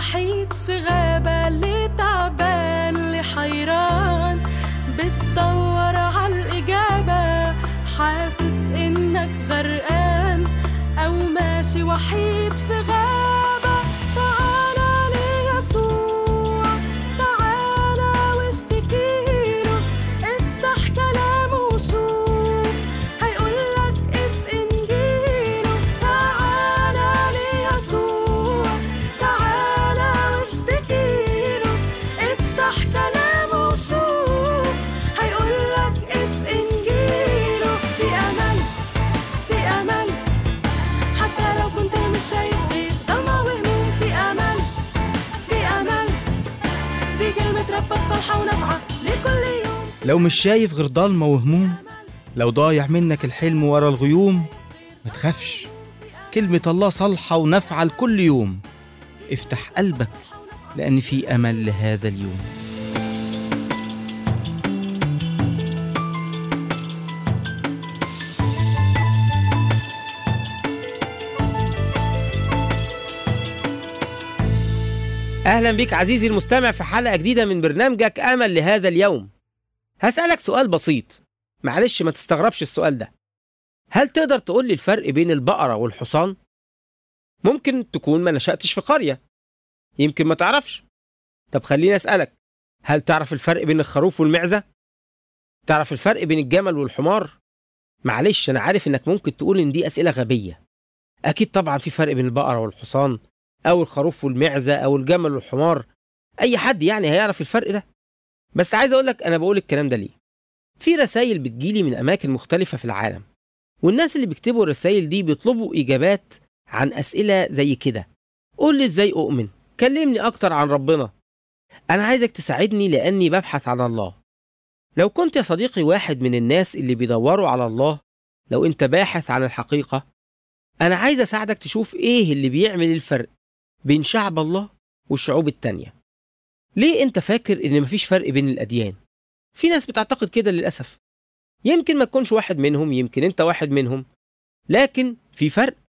وحيد في غابة، اللي تعبان اللي حيران بتدور عالإجابة، حاسس إنك غرقان أو ماشي وحيد في غابة. تعالى ليسوع، تعالى واشتكيله، افتح كلامه وشوف هيقولك اف إنجيله. تعالى ليسوع، تعالى واشتكيله، افتح كلامه وشوف هيقولك اف إنجيله. في أمل، في أمل، حتى لو كنت مش شايف غير ضلمة وهموم. في أمل، في أمل، دي كلمة ربك صالحة ونافعة لكل يوم. لو مش شايف غير ضلمة وهموم، لو ضايع منك الحلم ورا الغيوم، ما تخافش، كلمة الله صالحة ونافعة لكل يوم. افتح قلبك لأن في أمل لهذا اليوم. أهلا بك عزيزي المستمع في حلقة جديدة من برنامجك أمل لهذا اليوم. هسألك سؤال بسيط، معلش ما تستغربش السؤال ده. هل تقدر تقول لي الفرق بين البقرة والحصان؟ ممكن تكون ما نشأتش في قرية، يمكن ما تعرفش. طب خليني أسألك، هل تعرف الفرق بين الخروف والمعزة؟ تعرف الفرق بين الجمل والحمار؟ معلش أنا عارف إنك ممكن تقول إن دي أسئلة غبية. أكيد طبعا في فرق بين البقرة والحصان، أو الخروف والمعزة، أو الجمل والحمار. أي حد يعني هيعرف الفرق ده. بس عايز أقولك أنا بقول الكلام ده ليه. في رسائل بتجيلي من أماكن مختلفة في العالم، والناس اللي بيكتبوا الرسائل دي بيطلبوا إجابات عن أسئلة زي كده. قول لي إزاي أؤمن، كلمني أكتر عن ربنا. أنا عايزك تساعدني لأني ببحث عن الله. لو كنت يا صديقي واحد من الناس اللي بيدوروا على الله، لو أنت باحث عن الحقيقة، أنا عايز أساعدك تشوف إيه اللي بيعمل الفرق بين شعب الله والشعوب التانية. ليه أنت فاكر إن مفيش فرق بين الأديان؟ في ناس بتعتقد كده للأسف. يمكن ما تكونش واحد منهم، يمكن أنت واحد منهم، لكن في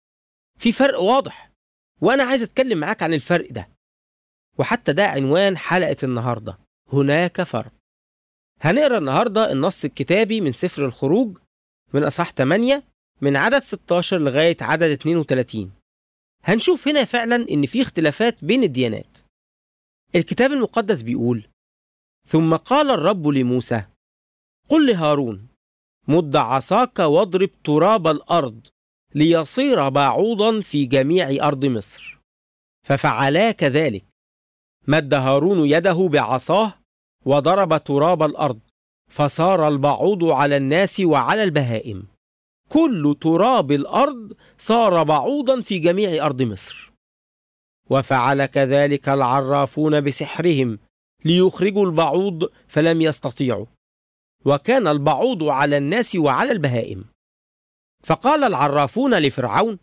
فرق واضح، وأنا عايز أتكلم معاك عن الفرق ده. وحتى ده عنوان حلقة النهاردة، هناك فرق. هنقرأ النهاردة النص الكتابي من سفر الخروج من أصحاح 8 من عدد 16 لغاية عدد 32. هنشوف هنا فعلا إن في اختلافات بين الديانات. الكتاب المقدس بيقول: ثم قال الرب لموسى: قل لهارون مد عصاك واضرب تراب الأرض ليصير بعوضا في جميع أرض مصر. ففعلا كذلك، مد هارون يده بعصاه وضرب تراب الأرض، فصار البعوض على الناس وعلى البهائم، كل تراب الأرض صار بعوضا في جميع أرض مصر. وفعل كذلك العرافون بسحرهم ليخرجوا البعوض فلم يستطيعوا، وكان البعوض على الناس وعلى البهائم. فقال العرافون لفرعون: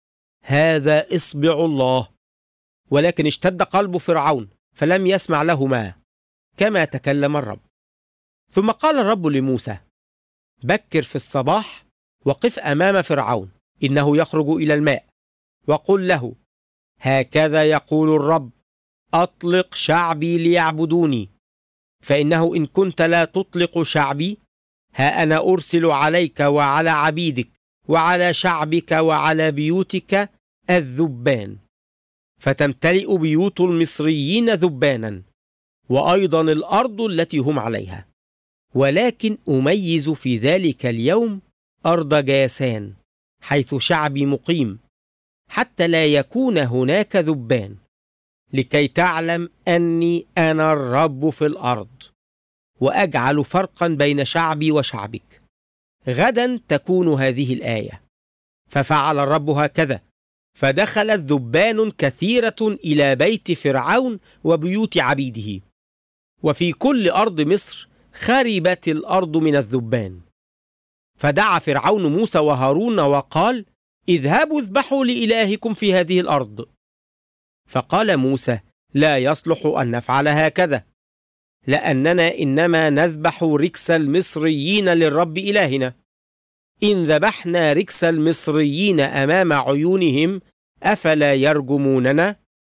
هذا إصبع الله. ولكن اشتد قلب فرعون فلم يسمع لهما كما تكلم الرب. ثم قال الرب لموسى: بكر في الصباح وقف أمام فرعون، إنه يخرج إلى الماء، وقل له: هكذا يقول الرب: أطلق شعبي ليعبدوني. فإنه إن كنت لا تطلق شعبي، ها أنا أرسل عليك وعلى عبيدك وعلى شعبك وعلى بيوتك الذبان، فتمتلئ بيوت المصريين ذبانا، وأيضا الأرض التي هم عليها. ولكن أميز في ذلك اليوم أرض جاسان حيث شعبي مقيم، حتى لا يكون هناك ذبان، لكي تعلم أني أنا الرب في الأرض، وأجعل فرقا بين شعبي وشعبك. غدا تكون هذه الآية. ففعل الرب هكذا، فدخلت ذبان كثيرة إلى بيت فرعون وبيوت عبيده، وفي كل أرض مصر خربت الأرض من الذبان. فدعا فرعون موسى وهارون وقال: اذهبوا اذبحوا لإلهكم في هذه الأرض. فقال موسى: لا يصلح أن نفعل هكذا، لأننا إنما نذبح ركس المصريين للرب إلهنا. إن ذبحنا ركس المصريين أمام عيونهم أفلا يرجموننا؟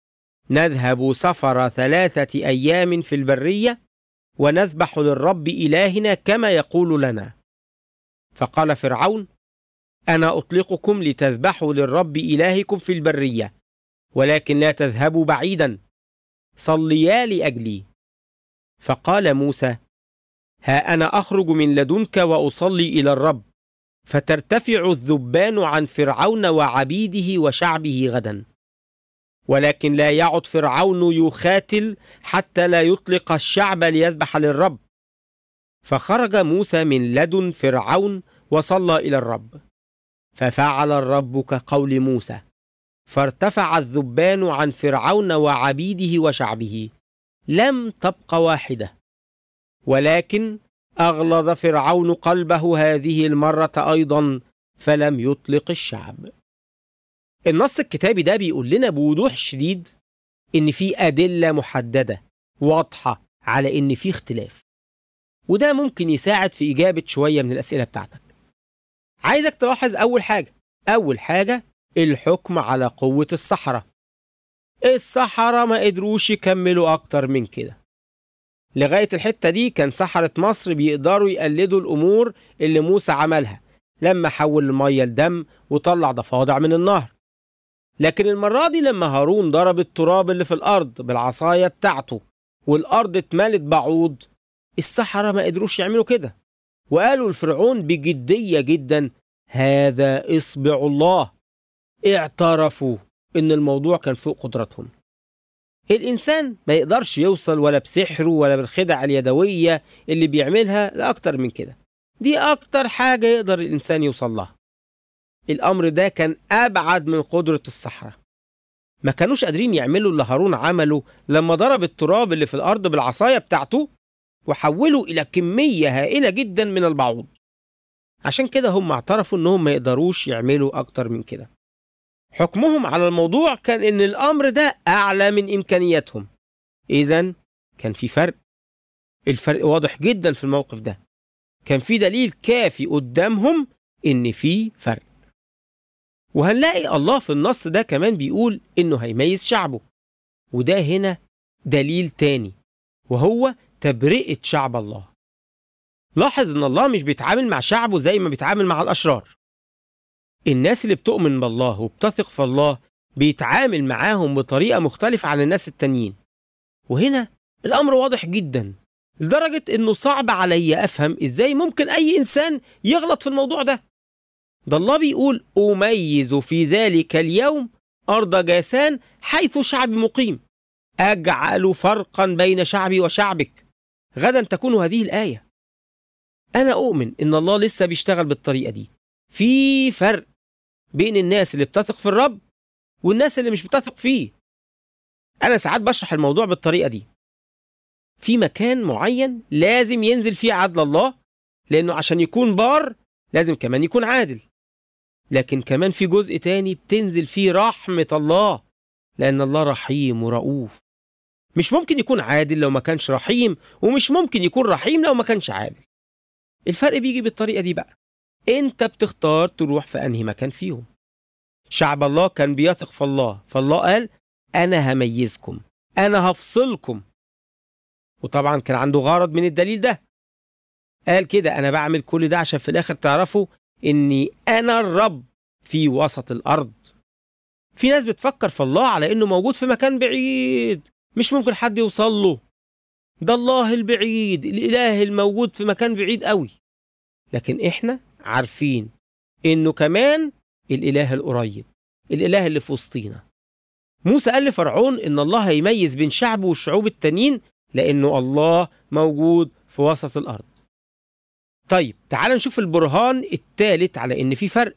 نذهب سفر 3 أيام في البرية ونذبح للرب إلهنا كما يقول لنا. فقال فرعون: أنا أطلقكم لتذبحوا للرب إلهكم في البرية، ولكن لا تذهبوا بعيدا، صليا لأجلي. فقال موسى: ها أنا أخرج من لدنك وأصلي إلى الرب، فترتفع الذبان عن فرعون وعبيده وشعبه غدا، ولكن لا يعد فرعون يخاتل حتى لا يطلق الشعب ليذبح للرب. فخرج موسى من لدن فرعون وصلى إلى الرب، ففعل الرب كقول موسى، فارتفع الذبان عن فرعون وعبيده وشعبه، لم تبق واحدة. ولكن أغلظ فرعون قلبه هذه المرة أيضا، فلم يطلق الشعب. النص الكتابي ده بيقول لنا بوضوح شديد إن في أدلة محددة واضحة على إن في اختلاف، وده ممكن يساعد في إجابة شوية من الأسئلة بتاعتك. عايزك تلاحظ أول حاجة الحكم على قوة السحرة. السحرة ما قدروش يكملوا أكتر من كده. لغاية الحتة دي كان سحرة مصر بيقدروا يقلدوا الأمور اللي موسى عملها لما حول المية لدم وطلع ضفادع من النهر. لكن المرة دي لما هارون ضرب التراب اللي في الأرض بالعصاية بتاعته والأرض اتملت بعوض، السحرة ما قدروش يعملوا كده، وقالوا لفرعون بجدية جدا: هذا إصبع الله. اعترفوا إن الموضوع كان فوق قدرتهم. الإنسان ما يقدرش يوصل ولا بسحره ولا بالخدع اليدوية اللي بيعملها لأكتر من كده. دي أكتر حاجة يقدر الإنسان يوصل لها. الأمر ده كان أبعد من قدرة السحرة. ما كانوش قادرين يعملوا اللي هارون عمله لما ضرب التراب اللي في الأرض بالعصاية بتاعته وحولوا إلى كمية هائلة جدا من البعوض. عشان كده هم اعترفوا إنهم ما يقدروش يعملوا أكتر من كده. حكمهم على الموضوع كان إن الأمر ده أعلى من إمكانياتهم. إذن كان في فرق. الفرق واضح جدا في الموقف ده. كان في دليل كافي قدامهم إن في فرق. وهنلاقي الله في النص ده كمان بيقول إنه هيميز شعبه، وده هنا دليل تاني، وهو تبرئة شعب الله. لاحظ إن الله مش بيتعامل مع شعبه زي ما بيتعامل مع الأشرار. الناس اللي بتؤمن بالله وبتثق في الله بيتعامل معاهم بطريقة مختلفة عن الناس التانيين. وهنا الأمر واضح جدا لدرجة إنه صعب علي أفهم إزاي ممكن أي إنسان يغلط في الموضوع ده. ده الله بيقول: أميز في ذلك اليوم أرض جاسان حيث شعبي مقيم، أجعل فرقا بين شعبي وشعبك. غدا تكون هذه الآية. أنا أؤمن إن الله لسه بيشتغل بالطريقة دي. في فرق بين الناس اللي بتثق في الرب والناس اللي مش بتثق فيه. أنا ساعات بشرح الموضوع بالطريقة دي. في مكان معين لازم ينزل فيه عدل الله، لأنه عشان يكون بار لازم كمان يكون عادل. لكن كمان في جزء تاني بتنزل فيه رحمة الله، لأن الله رحيم ورؤوف. مش ممكن يكون عادل لو ما كانش رحيم، ومش ممكن يكون رحيم لو ما كانش عادل. الفرق بيجي بالطريقة دي بقى. انت بتختار تروح في انهي مكان فيهم. شعب الله كان بيثق في الله، فالله قال: انا هميزكم، انا هفصلكم. وطبعا كان عنده غرض من الدليل ده. قال كده: انا بعمل كل ده عشان في الاخر تعرفوا اني انا الرب في وسط الارض. في ناس بتفكر في الله على انه موجود في مكان بعيد مش ممكن حد يوصل له. ده الله البعيد، الاله الموجود في مكان بعيد قوي. لكن احنا عارفين انه كمان الاله القريب، الاله اللي في وسطينا. موسى قال لفرعون ان الله هيميز بين شعبه والشعوب التانيين لانه الله موجود في وسط الارض. طيب تعال نشوف البرهان الثالث على ان في فرق: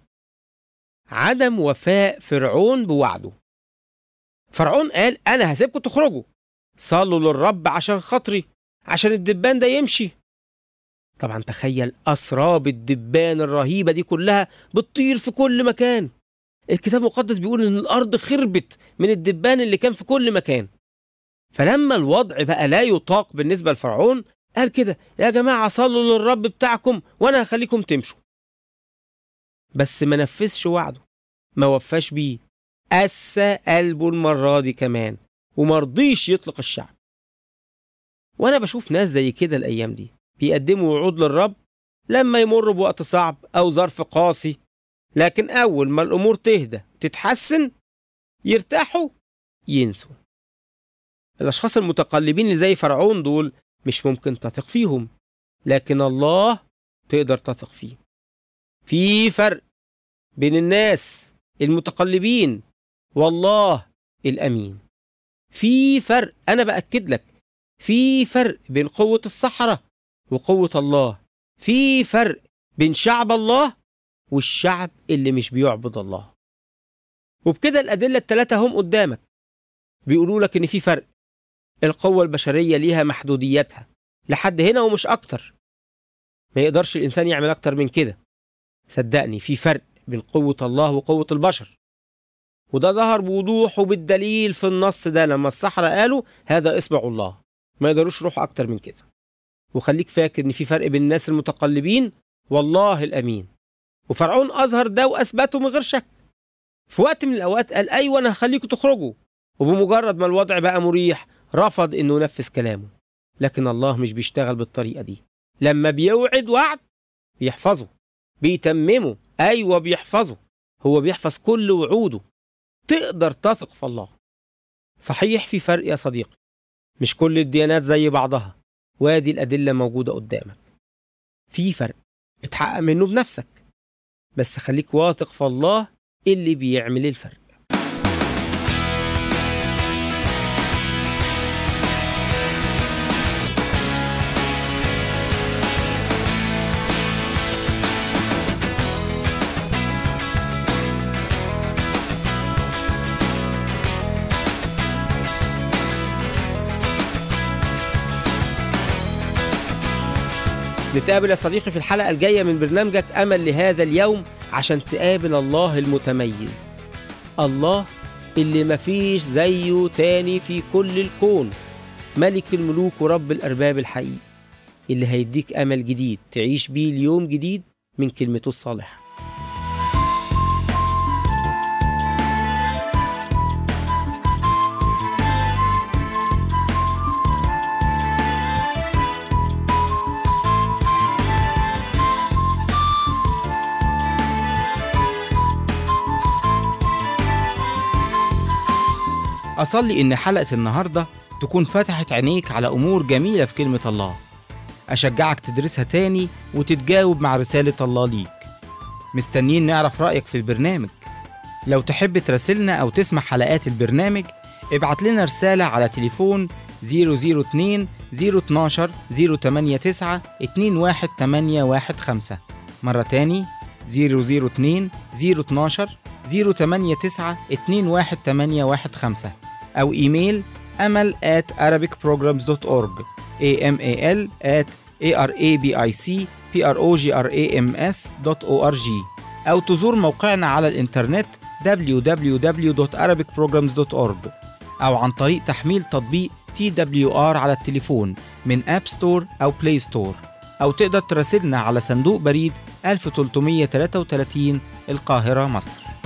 عدم وفاء فرعون بوعده. فرعون قال: انا هسيبكم تخرجوا، صلوا للرب عشان خاطري، عشان الدبان ده يمشي. طبعا تخيل أسراب الدبان الرهيبة دي كلها بتطير في كل مكان. الكتاب المقدس بيقول إن الأرض خربت من الدبان اللي كان في كل مكان. فلما الوضع بقى لا يطاق بالنسبة لفرعون قال كده: يا جماعة صلوا للرب بتاعكم وأنا هخليكم تمشوا. بس ما نفذش وعده، ما وفاش بيه، قسى قلبه المرة دي كمان ومرضيش يطلق الشعب. وأنا بشوف ناس زي كده الأيام دي بيقدموا وعود للرب لما يمروا بوقت صعب أو ظرف قاسي، لكن أول ما الأمور تهدى تتحسن يرتاحوا ينسوا. الأشخاص المتقلبين اللي زي فرعون دول مش ممكن تثق فيهم، لكن الله تقدر تثق فيه. في فرق بين الناس المتقلبين والله الأمين. في فرق، أنا بأكد لك، في فرق بين قوة الصحراء وقوة الله. في فرق بين شعب الله والشعب اللي مش بيعبد الله. وبكده الأدلة الثلاثة هم قدامك بيقولوا لك إن في فرق. القوة البشرية ليها محدوديتها لحد هنا ومش أكتر. ما يقدرش الإنسان يعمل أكتر من كده. صدقني في فرق بين قوة الله وقوة البشر، وده ظهر بوضوح وبالدليل في النص ده لما السحرة قالوا هذا إصبع الله. ما يقدروش يروحوا أكتر من كده. وخليك فاكر إن في فرق بين الناس المتقلبين والله الأمين. وفرعون أظهر ده وأثبته من غير شك. في وقت من الأوقات قال أيوة أنا هخليكم تخرجوا، وبمجرد ما الوضع بقى مريح رفض إنه ينفذ كلامه. لكن الله مش بيشتغل بالطريقة دي. لما بيوعد وعد بيحفظه، بيتممه. أيوة بيحفظه، هو بيحفظ كل وعوده. تقدر تثق في الله. صحيح في فرق يا صديقي، مش كل الديانات زي بعضها، وادي الأدلة موجودة قدامك. في فرق اتحقق منه بنفسك، بس خليك واثق في الله اللي بيعمل الفرق. نتقابل يا صديقي في الحلقة الجاية من برنامجك أمل لهذا اليوم عشان تقابل الله المتميز، الله اللي مفيش زيه تاني في كل الكون، ملك الملوك ورب الأرباب الحقيقي، اللي هيديك أمل جديد تعيش بيه اليوم جديد من كلمته الصالحة. أصلي إن حلقة النهاردة تكون فتحت عينيك على أمور جميلة في كلمة الله. أشجعك تدرسها تاني وتتجاوب مع رسالة الله ليك. مستنيين نعرف رأيك في البرنامج. لو تحب تراسلنا أو تسمع حلقات البرنامج ابعت لنا رسالة على تليفون 002 012 089 21815. مرة تاني 002 012 089 21815، أو إيميل amal@arabicprograms.org amal@arabicprograms.org، أو تزور موقعنا على الإنترنت www.arabicprograms.org، أو عن طريق تحميل تطبيق TWR على التليفون من أب ستور أو بلاي ستور، أو تقدر تراسلنا على صندوق بريد 1333 القاهرة مصر.